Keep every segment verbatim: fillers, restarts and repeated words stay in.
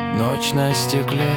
Ночь на стекле,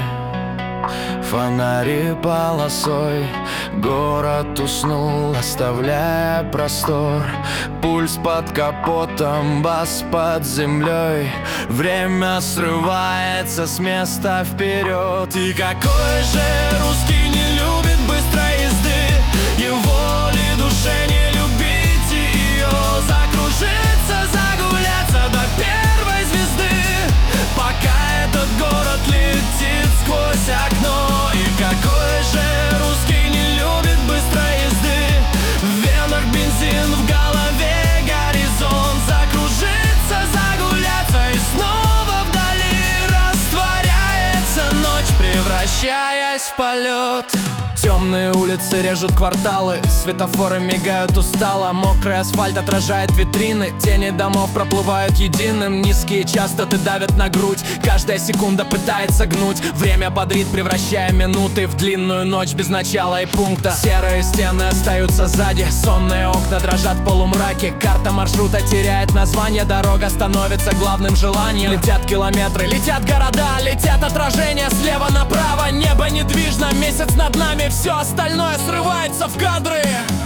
фонари полосой. Город уснул, оставляя простор. Пульс под капотом, бас под землей. Время срывается с места вперед. И какой же русский не любит быстрой езды? Его ли душе не любить ее? Закружиться, загуляться до первой звезды, пока этот город летит сквозь окно. И какой же русский не любит быстрой езды? В венах бензин, в голове горизонт. Закружиться, загуляться, и снова вдали растворяется ночь, превращаясь в полет. Темные улицы режут кварталы, светофоры мигают устало. Мокрый асфальт отражает витрины, тени домов проплывают единым. Низкие частоты давят на грудь, каждая секунда пытается гнуть. Время бодрит, превращая минуты в длинную ночь без начала и пункта. Серые стены остаются сзади, сонные окна дрожат в полумраке. Карта маршрута теряет название, дорога становится главным желанием. Летят километры, летят города, летят отражения слева направо. Небо недвижно, месяц над нами, все остальное срывается в кадры.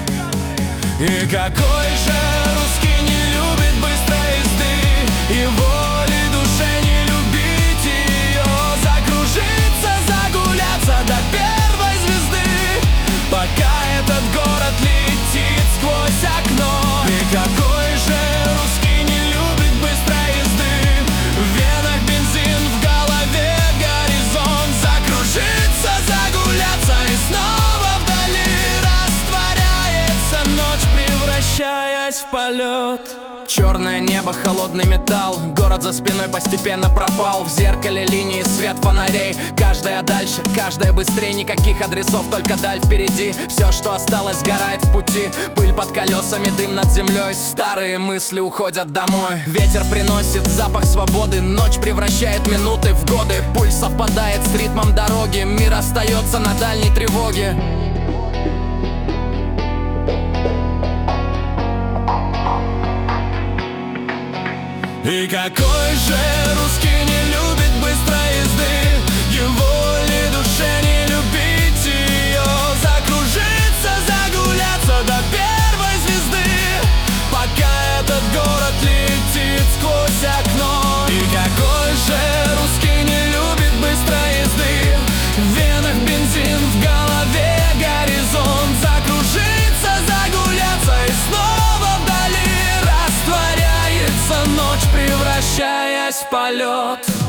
И какой же русский не любит быстрой езды? Его ли душе не любить ее? Закружиться, загуляться до первой звезды, пока этот город летит сквозь окно. И какой же русский не любит быстрой езды? В венах бензин, в голове горизонт. Закружиться, загуляться, и снова вдали растворяется ночь, превращаясь в полет. Черное небо, холодный металл, город за спиной постепенно пропал. В зеркале линии, свет фонарей, каждая дальше, каждая быстрее. Никаких адресов, только даль впереди. Все, что осталось, сгорает в пути. Пыль под колесами, дым над землей. Старые мысли уходят домой. Ветер приносит запах свободы, ночь превращает минуты в годы. Пульс совпадает с ритмом дороги, мир остается на дальней тревоге. И какой же русский не любит быстрой езды? Его ли душе не любить ее? Закружиться, загуляться до первой звезды, пока этот город летит сквозь окно. И какой же русский не любит быстрой езды? В венах бензин, в голове горизонт. Закружиться, загуляться, и снова вдали растворяется ночь, превращаясь в полет.